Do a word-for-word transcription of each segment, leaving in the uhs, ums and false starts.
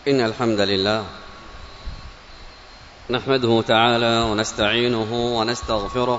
إن الحمد لله نحمده تعالى ونستعينه ونستغفره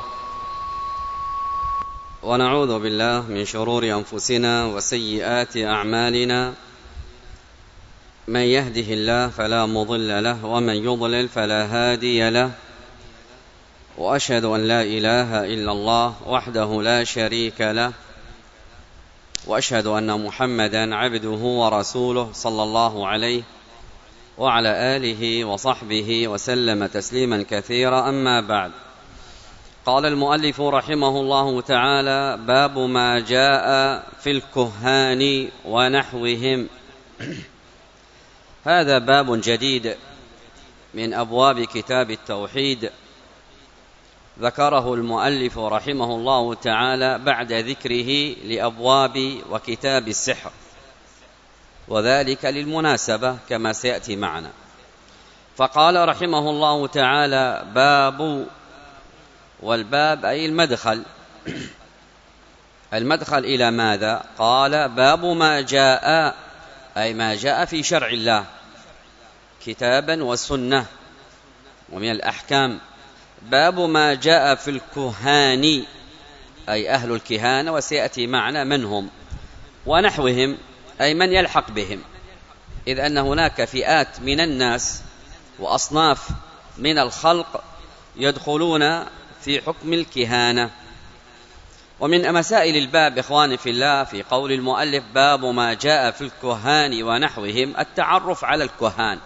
ونعوذ بالله من شرور أنفسنا وسيئات أعمالنا. من يهده الله فلا مضل له ومن يضلل فلا هادي له، وأشهد أن لا إله إلا الله وحده لا شريك له، وأشهد أن محمدا عبده ورسوله صلى الله عليه وعلى آله وصحبه وسلم تسليما كثيرا. أما بعد، قال المؤلف رحمه الله تعالى: باب ما جاء في الكهان ونحوهم. هذا باب جديد من أبواب كتاب التوحيد، ذكره المؤلف رحمه الله تعالى بعد ذكره لأبواب وكتاب السحر، وذلك للمناسبة كما سيأتي معنا. فقال رحمه الله تعالى: باب، والباب أي المدخل. المدخل إلى ماذا؟ قال: باب ما جاء، أي ما جاء في شرع الله كتابا والسنة ومن الأحكام. باب ما جاء في الكهان، أي أهل الكهانة، وسيأتي معنا من هم، ونحوهم أي من يلحق بهم، إذ أن هناك فئات من الناس وأصناف من الخلق يدخلون في حكم الكهانة. ومن مسائل الباب إخواني في الله في قول المؤلف: باب ما جاء في الكهان ونحوهم، التعرف على الكهان.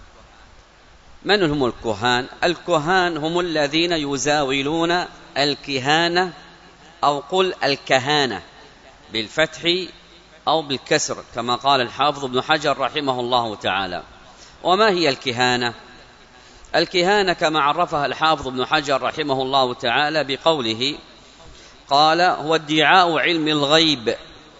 من هم الكهان؟ الكهان هم الذين يزاولون الكهانة، أو قل الكهانة بالفتح أو بالكسر كما قال الحافظ ابن حجر رحمه الله تعالى. وما هي الكهانة؟ الكهانة كما عرفها الحافظ ابن حجر رحمه الله تعالى بقوله، قال: هو ادعاء علم الغيب،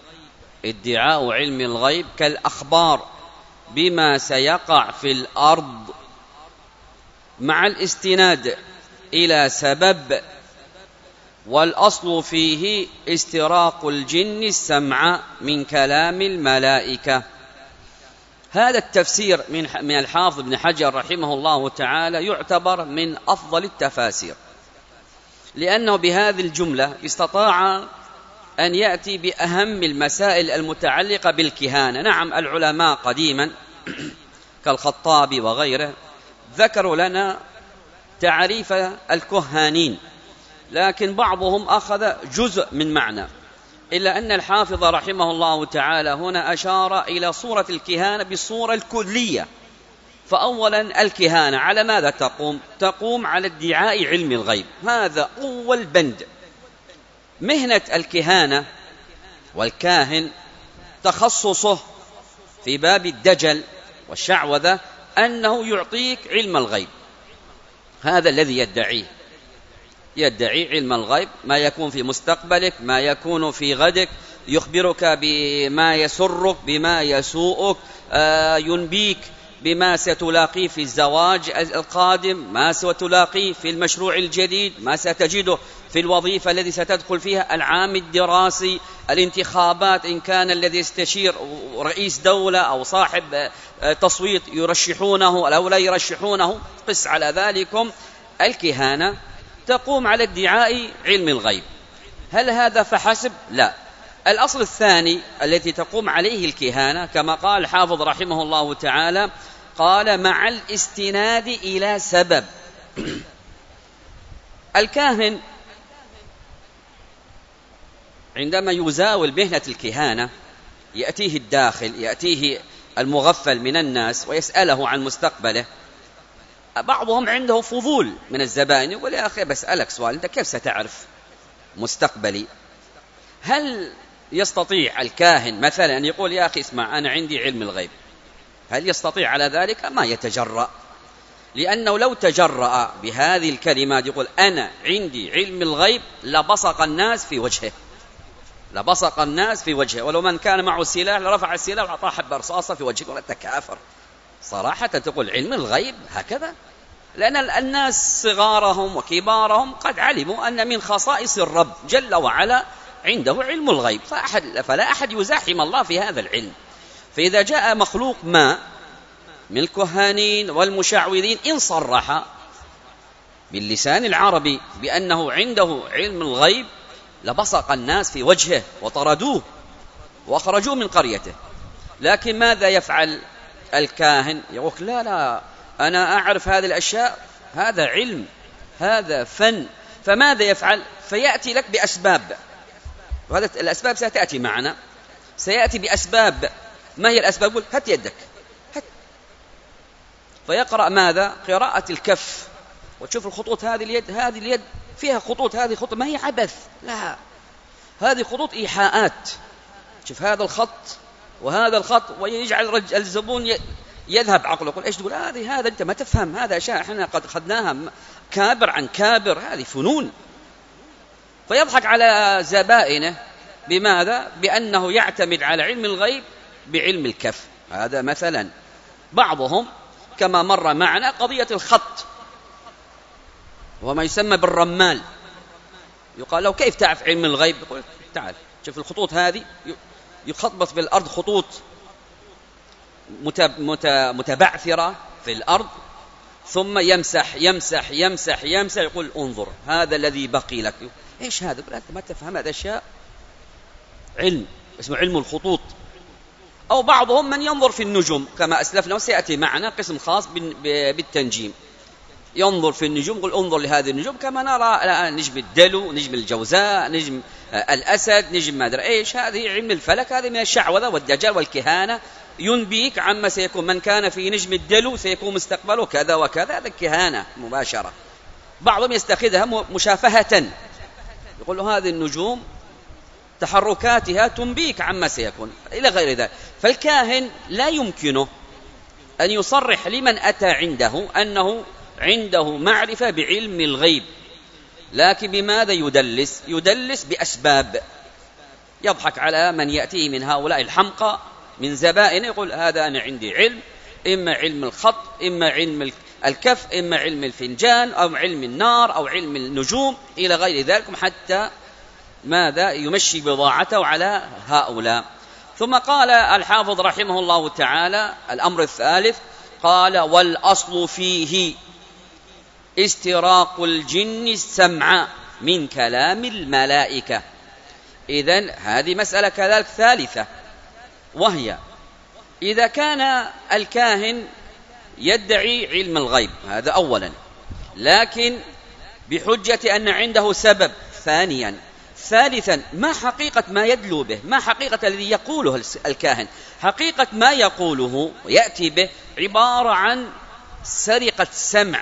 ادعاء علم الغيب كالأخبار بما سيقع في الأرض مع الاستناد إلى سبب، والأصل فيه استراق الجن السمع من كلام الملائكة. هذا التفسير من الحافظ ابن حجر رحمه الله تعالى يعتبر من أفضل التفاسير، لأنه بهذه الجملة استطاع أن يأتي بأهم المسائل المتعلقة بالكهانة. نعم، العلماء قديما كالخطابي وغيره ذكروا لنا تعريف الكهانين، لكن بعضهم أخذ جزء من معنى، إلا أن الحافظ رحمه الله تعالى هنا أشار إلى صورة الكهانة بالصورة الكلية. فأولا، الكهانة على ماذا تقوم؟ تقوم على ادعاء علم الغيب، هذا أول بند. مهنة الكهانة والكاهن تخصصه في باب الدجل والشعوذة أنه يعطيك علم الغيب، هذا الذي يدعيه، يدعي علم الغيب، ما يكون في مستقبلك، ما يكون في غدك، يخبرك بما يسرك بما يسوءك، آه ينبيك بما ستلاقيه في الزواج القادم، ما ستلاقيه في المشروع الجديد، ما ستجده في الوظيفة التي ستدخل فيها، العام الدراسي، الانتخابات، إن كان الذي يستشير رئيس دولة أو صاحب تصويت يرشحونه أو لا يرشحونه. قس على ذلكم الكهانة تقوم على ادعاء علم الغيب. هل هذا فحسب؟ لا. الأصل الثاني الذي تقوم عليه الكهانة كما قال الحافظ رحمه الله تعالى، قال: مع الاستناد إلى سبب. الكاهن عندما يزاول مهنة الكهانة يأتيه الداخل، يأتيه المغفل من الناس ويسأله عن مستقبله. بعضهم عنده فضول من الزبائن، يقول: يا أخي بسألك سؤال، أنت كيف ستعرف مستقبلي؟ هل يستطيع الكاهن مثلا أن يقول: يا أخي اسمع، أنا عندي علم الغيب؟ هل يستطيع على ذلك؟ ما يتجرأ، لأنه لو تجرأ بهذه الكلمات يقول أنا عندي علم الغيب لبصق الناس في وجهه، لبصق الناس في وجهه، ولو من كان معه سلاح لرفع السلاح وأعطاه حبة رصاصة في وجهه ولا تكافر. صراحة تقول علم الغيب هكذا؟ لأن الناس صغارهم وكبارهم قد علموا أن من خصائص الرب جل وعلا عنده علم الغيب، فأحد فلا أحد يزاحم الله في هذا العلم. فإذا جاء مخلوق ما من الكهانين والمشعوذين إن صرح باللسان العربي بأنه عنده علم الغيب لبصق الناس في وجهه وطردوه وأخرجوه من قريته. لكن ماذا يفعل الكاهن؟ يقول لا لا أنا أعرف هذه الأشياء، هذا علم، هذا فن. فماذا يفعل؟ فيأتي لك بأسباب، وهذه الأسباب ستأتي معنا، سيأتي بأسباب. ما هي الأسباب؟ يقول هات يدك، هات. فيقرأ ماذا؟ قراءة الكف، وتشوف الخطوط، هذه اليد، هذه اليد فيها خطوط، هذه خطوط ما هي عبث، لا، هذه خطوط إيحاءات. شوف هذا الخط وهذا الخط، ويجعل الزبون يذهب عقله، يقول ايش تقول هذه؟ هذا انت ما تفهم، هذا اشياء احنا قد اخذناها كابر عن كابر، هذه فنون. فيضحك على زبائنه بماذا؟ بأنه يعتمد على علم الغيب بعلم الكف. هذا مثلا. بعضهم كما مر معنا قضية الخط وما يسمى بالرمال، يقال له كيف تعرف علم الغيب؟ يقول تعال شوف الخطوط هذه، يخطبط في الأرض خطوط متبعثرة في الأرض، ثم يمسح يمسح يمسح يمسح، يقول انظر هذا الذي بقي لك. ايش هذا؟ يقول انت ما تفهم، هذا اشياء علم اسمه علم الخطوط. او بعضهم من ينظر في النجوم كما اسلفنا، وسياتي معنا قسم خاص بالتنجيم، ينظر في النجوم، يقول انظر لهذه النجوم كما نرى الآن نجم الدلو، نجم الجوزاء، نجم الأسد، نجم ما أدري إيش. هذه علم الفلك، هذه من الشعوذة والدجال والكهانة، ينبيك عما سيكون. من كان في نجم الدلو سيكون مستقبله كذا وكذا، هذا الكهانة مباشرة. بعضهم يستخدها مشافهة، يقول له هذه النجوم تحركاتها تنبيك عما سيكون إلى غير ذلك. فالكاهن لا يمكنه أن يصرح لمن أتى عنده أنه عنده معرفة بعلم الغيب، لكن بماذا يدلس؟ يدلس بأسباب، يضحك على من يأتيه من هؤلاء الحمقى من زبائن، يقول هذا أنا عندي علم، إما علم الخط، إما علم الكف، إما علم الفنجان، أو علم النار، أو علم النجوم إلى غير ذلك، حتى ماذا؟ يمشي بضاعته على هؤلاء. ثم قال الحافظ رحمه الله تعالى الأمر الثالث، قال والأصل فيه استراق الجن السمع من كلام الملائكة. إذن هذه مسألة كذلك ثالثة، وهي إذا كان الكاهن يدعي علم الغيب، هذا أولا، لكن بحجة أن عنده سبب. ثانيا ثالثا ما حقيقة ما يدلو به؟ ما حقيقة الذي يقوله الكاهن؟ حقيقة ما يقوله ويأتي به عبارة عن سرقة سمع.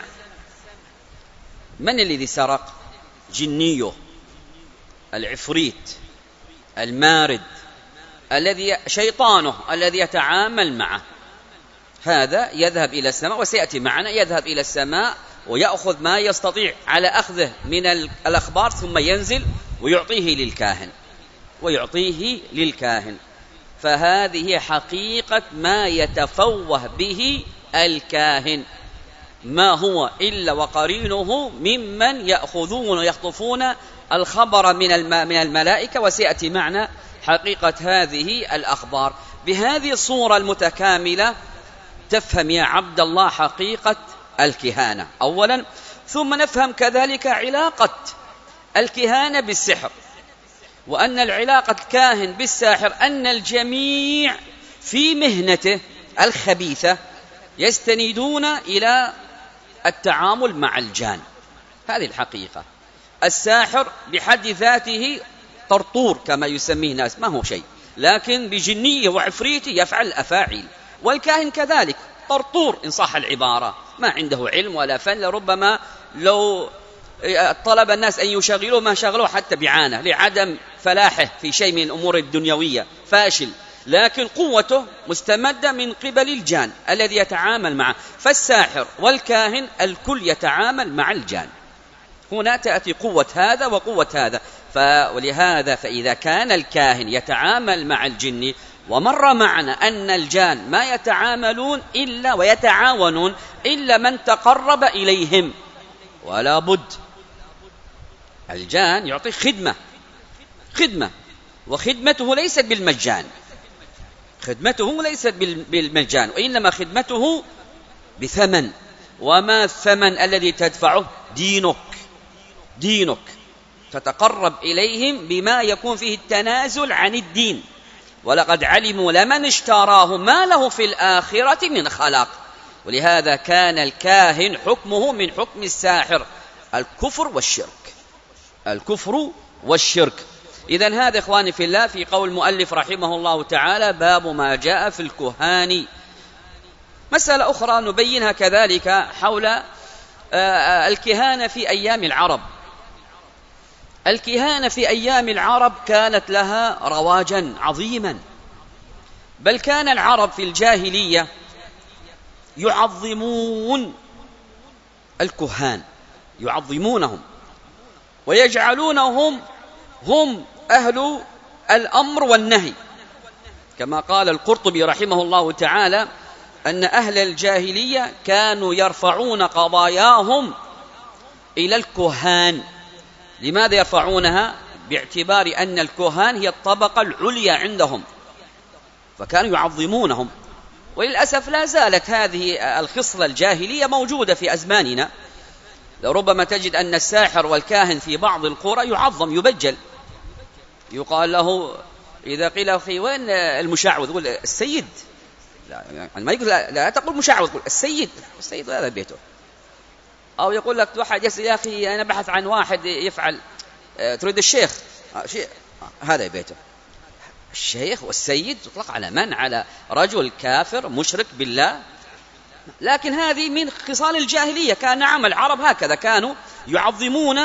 من الذي سرق؟ جنيه، العفريت، المارد، الذي شيطانه الذي يتعامل معه. هذا يذهب إلى السماء، وسيأتي معنا، يذهب إلى السماء ويأخذ ما يستطيع على أخذه من الأخبار، ثم ينزل ويعطيه للكاهن ويعطيه للكاهن. فهذه حقيقة ما يتفوه به الكاهن، ما هو إلا وقرينه ممن يأخذون ويخطفون الخبر من من الملائكة. وسيأتي معنا حقيقة هذه الأخبار. بهذه الصورة المتكاملة تفهم يا عبد الله حقيقة الكهانة أولا، ثم نفهم كذلك علاقة الكهانة بالسحر، وأن العلاقة الكاهن بالساحر أن الجميع في مهنته الخبيثة يستندون إلى التعامل مع الجان. هذه الحقيقة. الساحر بحد ذاته طرطور كما يسميه الناس، ما هو شيء، لكن بجنيه وعفريته يفعل أفاعيل. والكاهن كذلك طرطور إن صح العبارة، ما عنده علم ولا فن، لربما لو طلب الناس أن يشغلوه ما شغلوه حتى بعانة، لعدم فلاحه في شيء من الأمور الدنيوية، فاشل، لكن قوته مستمدة من قبل الجان الذي يتعامل معه. فالساحر والكاهن الكل يتعامل مع الجان، هنا تأتي قوة هذا وقوة هذا. ولهذا فإذا كان الكاهن يتعامل مع الجن، ومر معنا أن الجان ما يتعاملون إلا ويتعاونون إلا من تقرب إليهم، ولا بد الجان يعطي خدمة خدمة وخدمته ليست بالمجان، خدمته ليست بالمجان، وإنما خدمته بثمن. وما الثمن الذي تدفعه؟ دينك دينك تتقرب إليهم بما يكون فيه التنازل عن الدين. ولقد علموا لمن اشتراه ما له في الآخرة من خلاق. ولهذا كان الكاهن حكمه من حكم الساحر، الكفر والشرك الكفر والشرك. إذن هذا إخواني في الله في قول المؤلف رحمه الله تعالى باب ما جاء في الكهان. مسألة أخرى نبينها كذلك حول الكهانة في أيام العرب. الكهانة في أيام العرب كانت لها رواجا عظيما، بل كان العرب في الجاهلية يعظمون الكهان، يعظمونهم ويجعلونهم هم أهل الأمر والنهي، كما قال القرطبي رحمه الله تعالى أن أهل الجاهلية كانوا يرفعون قضاياهم إلى الكهان. لماذا يرفعونها؟ باعتبار أن الكهان هي الطبقة العليا عندهم، فكانوا يعظمونهم. وللأسف لا زالت هذه الخصلة الجاهلية موجودة في أزماننا. لربما تجد أن الساحر والكاهن في بعض القرى يعظم يبجل، يقال له إذا قيل أخي وين المشعوذ يقول السيد، لا يعني ما يقول لا, لا تقول مشعوذ، يقول السيد السيد هذا بيته. أو يقول لك واحد يسأل يا أخي أنا بحث عن واحد يفعل أه تريد الشيخ أه شيء أه هذا بيته. الشيخ والسيد تطلق على من؟ على رجل كافر مشرك بالله. لكن هذه من خصال الجاهلية. كان نعم العرب هكذا كانوا يعظمون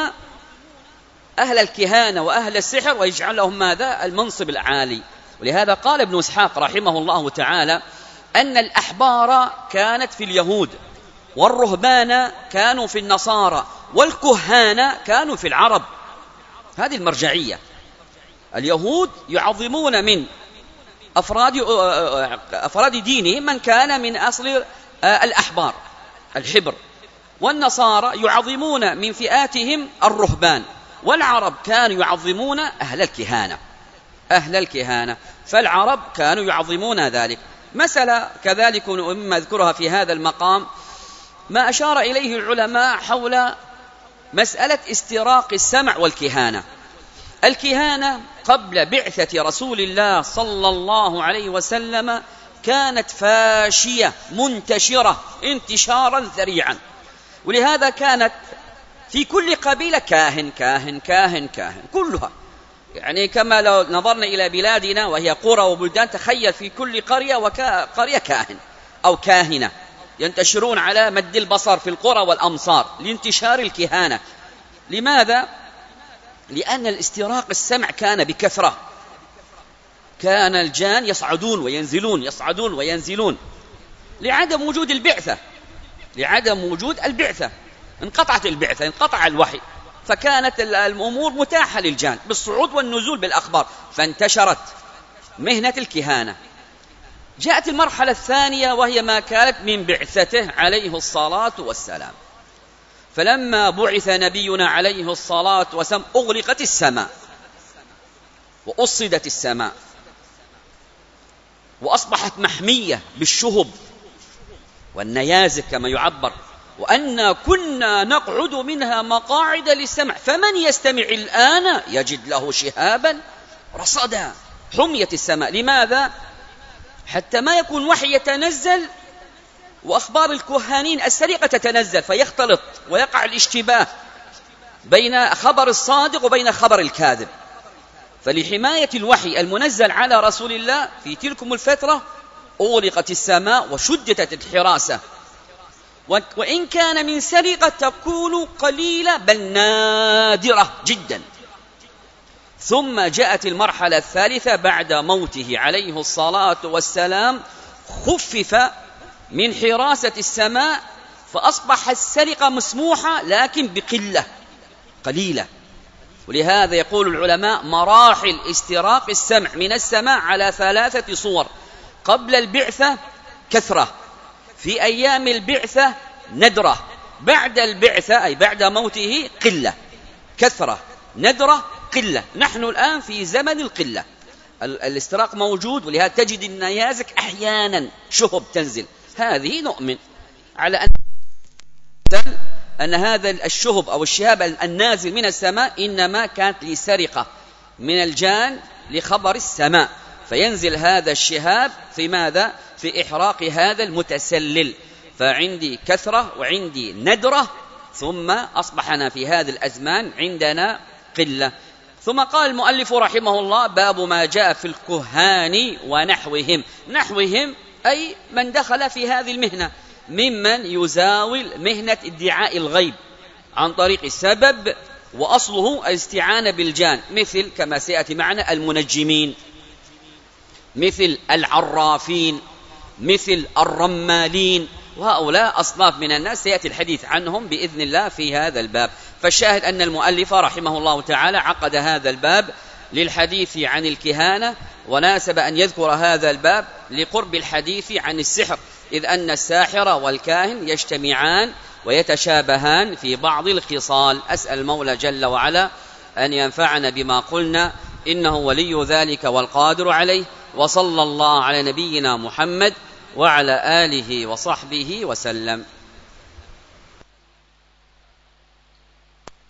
أهل الكهانة وأهل السحر ويجعل لهم ماذا؟ المنصب العالي. ولهذا قال ابن إسحاق رحمه الله تعالى أن الأحبار كانت في اليهود، والرهبان كانوا في النصارى، والكهان كانوا في العرب. هذه المرجعية. اليهود يعظمون من أفراد أفراد دينهم من كان من أصل الأحبار الحبر، والنصارى يعظمون من فئاتهم الرهبان، والعرب كانوا يعظمون أهل الكهانة أهل الكهانة فالعرب كانوا يعظمون ذلك. مسألة كذلك مما أذكرها في هذا المقام ما أشار إليه العلماء حول مسألة استراق السمع والكهانة. الكهانة قبل بعثة رسول الله صلى الله عليه وسلم كانت فاشية منتشرة انتشارا ذريعا، ولهذا كانت في كل قبيلة كاهن كاهن كاهن كاهن كلها. يعني كما لو نظرنا إلى بلادنا وهي قرى وبلدان، تخيل في كل قرية وقرية كاهن أو كاهنة ينتشرون على مد البصر في القرى والأمصار لانتشار الكهانة. لماذا؟ لأن الاستراق السمع كان بكثرة. كان الجان يصعدون وينزلون يصعدون وينزلون لعدم وجود البعثة لعدم وجود البعثة انقطعت البعثة، انقطع الوحي، فكانت الأمور متاحة للجان بالصعود والنزول بالأخبار، فانتشرت مهنة الكهانة. جاءت المرحلة الثانية وهي ما كانت من بعثته عليه الصلاة والسلام. فلما بعث نبينا عليه الصلاة والسلام أغلقت السماء وأصدت السماء وأصبحت محمية بالشهب والنيازك كما يعبر، وأن كنا نقعد منها مقاعد للسمع فمن يستمع الآن يجد له شهابا رصدا. حميت السماء. لماذا؟ حتى ما يكون وحي يتنزل وأخبار الكهانين السرقة تتنزل فيختلط ويقع الاشتباه بين خبر الصادق وبين خبر الكاذب. فلحماية الوحي المنزل على رسول الله في تلكم الفترة أغلقت السماء وشددت الحراسة، وإن كان من سرقة تكون قليلة بل نادرة جدا. ثم جاءت المرحلة الثالثة بعد موته عليه الصلاة والسلام، خفف من حراسة السماء فأصبح السرقة مسموحة لكن بقلة قليلة. ولهذا يقول العلماء مراحل استراق السمع من السماء على ثلاثة صور: قبل البعثة كثرة، في أيام البعثة ندرة، بعد البعثة أي بعد موته قلة. كثرة ندرة قلة. نحن الآن في زمن القلة. الاستراق موجود، ولهذا تجد النيازك أحيانا شهب تنزل، هذه نؤمن على أن أن هذا الشهب أو الشهاب النازل من السماء إنما كانت لسرقة من الجان لخبر السماء، فينزل هذا الشهاب في ماذا؟ في إحراق هذا المتسلل. فعندي كثرة وعندي ندرة، ثم أصبحنا في هذه الأزمان عندنا قلة. ثم قال المؤلف رحمه الله: باب ما جاء في الكهان ونحوهم. نحوهم أي من دخل في هذه المهنة، ممن يزاول مهنة ادعاء الغيب عن طريق السبب، وأصله الاستعانة بالجان، مثل كما سيأتي معنا المنجمين، مثل العرافين، مثل الرمالين، وهؤلاء أصناف من الناس سيأتي الحديث عنهم بإذن الله في هذا الباب. فالشاهد أن المؤلف رحمه الله تعالى عقد هذا الباب للحديث عن الكهانة، وناسب أن يذكر هذا الباب لقرب الحديث عن السحر، إذ أن الساحر والكاهن يجتمعان ويتشابهان في بعض الخصال. أسأل المولى جل وعلا أن ينفعنا بما قلنا، إنه ولي ذلك والقادر عليه. وصلى الله على نبينا محمد وعلى آله وصحبه وسلم.